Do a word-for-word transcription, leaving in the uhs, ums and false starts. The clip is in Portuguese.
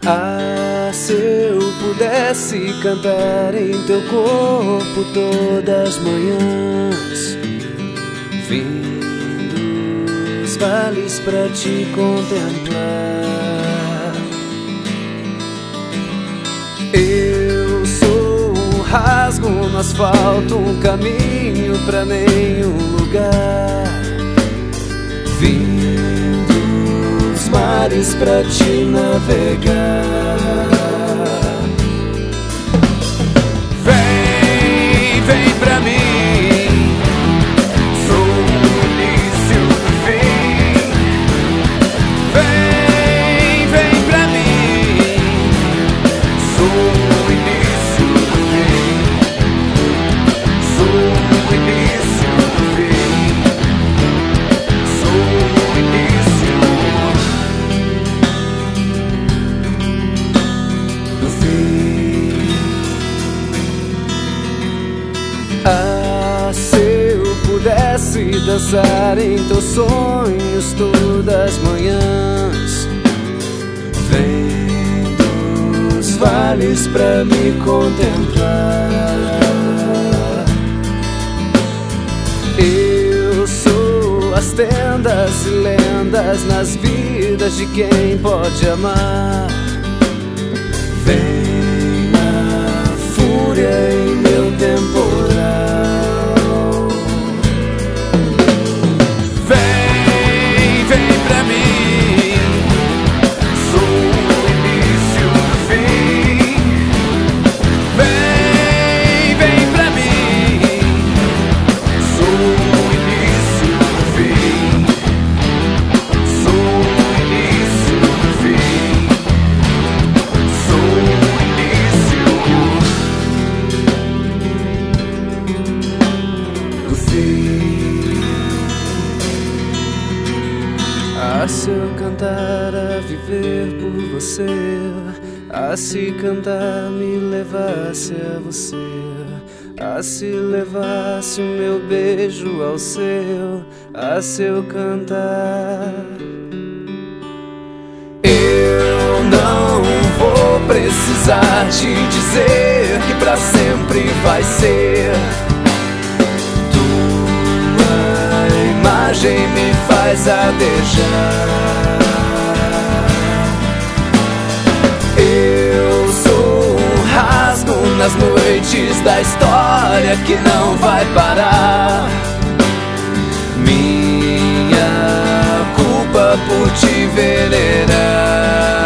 Ah, se eu pudesse cantar em teu corpo todas as manhãs, vindo os vales pra te contemplar. Eu sou um rasgo no asfalto, um caminho pra nenhum lugar, vindo os mares pra te navegar. Vem, vem pra mim, sou o início do fim. Vem, vem pra mim, sou o início do fim. Sou o início do fim. Sou o início do fim. Ah, se eu pudesse dançar em teus sonhos todas as manhãs, vem dos vales pra me contemplar. Eu sou as tendas e lendas nas vidas de quem pode amar. Vem na fúria em meu temporal. Vem, vem pra mim, sou o início do fim. Vem, vem pra mim, sou o início do fim. Sou o início do fim. Sou o início do fim. Ah, se eu cantar a viver por você, ah, se cantar me levasse a você, ah, se levasse o meu beijo ao seu, ah, se eu cantar. Eu não vou precisar te dizer que pra sempre vai ser. Tua imagem me faz adejar. Eu sou um rasgo nas noites da história que não vai parar. Minha culpa por te venerar.